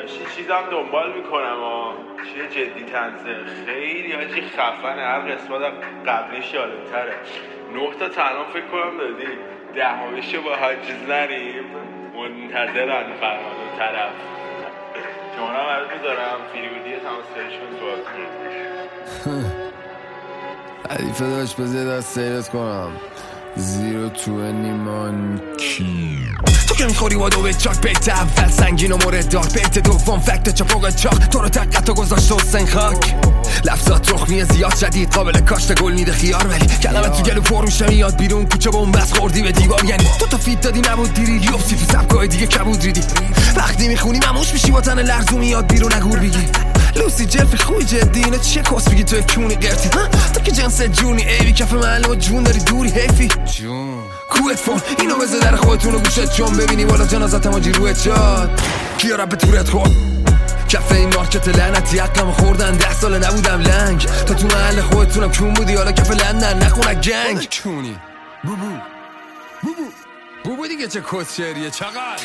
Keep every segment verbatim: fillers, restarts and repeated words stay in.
یه چیزم دنبال میکنم ها، چیه جدی تنزه خیلی هاچی خفنه، هر قسمت قبلیش یادتره. نه تا تنها فکر کنم دادی، دهمیشو با حاجز نریم. منتظرن فرهاد و طرف. شما هم عرض میذارم فیریودی تماسیشون سوال کنم. علیفه داشت بذار دست سیرت کنم. زیرو تو نیمان کی تو که میخوری وادو به چاک، بیت اول سنگین و مورد دار، بیت دوم فکت چپاق چاق، تو رو تقت و گذاشت حسین خاک. لفظات رخمیه زیاد شدید، قابل کاشت گل میده خیار، ولی کلمه تو گلو پر میشه میاد بیرون کوچه بومبست خوردی به دیوار. یعنی تو تا فیت دادی نبود دیری، یوبسی تو سبکای دیگه کبود ریدی. وقتی میخونی مموش میشی با تن لرزو میاد بیرون نگور بگی لوسی جلفی خوی جدی، اینه چیه کس بگی تو کونی قرتی؟ تو که جنس جونی ایوی کف معلم و جون داری دوری حیفی جون کوت فون اینو بذار در خودتون رو گوشت چون ببینی والا جنازت ماجی روی چاد کیا رب به تورت کن کف این مارکت لعنتی حقم خوردن، ده سال نبودم لنگ تا تو محل خودتونم کون بودی، حالا کف لندن نخونک گنگ کونی بوبو بوبو بوبو دیگه چه کس شعریه چقدر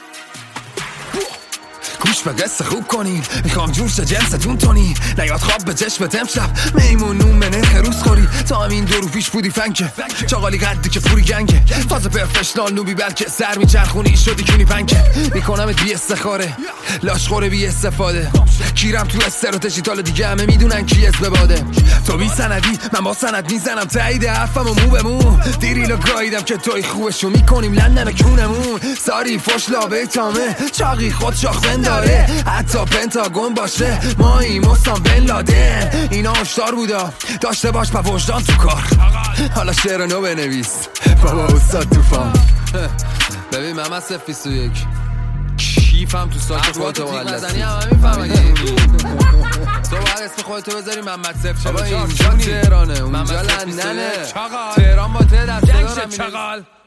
گوش به قصه خوب کنین، میخوام جوش جنستون تونی نیاد خواب به چشمت امشب میمون نون منه خروس خوری تا همین دو رو پیش بودی فنکه چاقالی قدی که پوری گنگه فاز پرفشنال نوبی بلکه سر میچرخونی شدی کونی پنکه میکنمت بی استخاره لاشخوره بی استفاده کیرم تو استراتژی تال دیگه همه میدونن کی اسم باده تو بی سندی من با سند میزنم تایید حرفم و مو به مو دیریلو گاییدم که توی خوبشو میکنیم لندن کونمون ساری فش لابه تامه چاقی خود شاخ داره حتی پنتاگون باشه ما این مستان بن لادن اینا هشدار بودا داشته باش پا وجدان تو کار حالا شعر نو بنویس بابا استاد تو فام ببین محمد صفر بیست و یک کیفم تو ساک خودتو مغلطی همه میفهمه تو باید اسم خودتو بذاری محمد صفر چهل و چهار اینجا تهرانه اونجا لندنه تهران با ته دست دارم چغال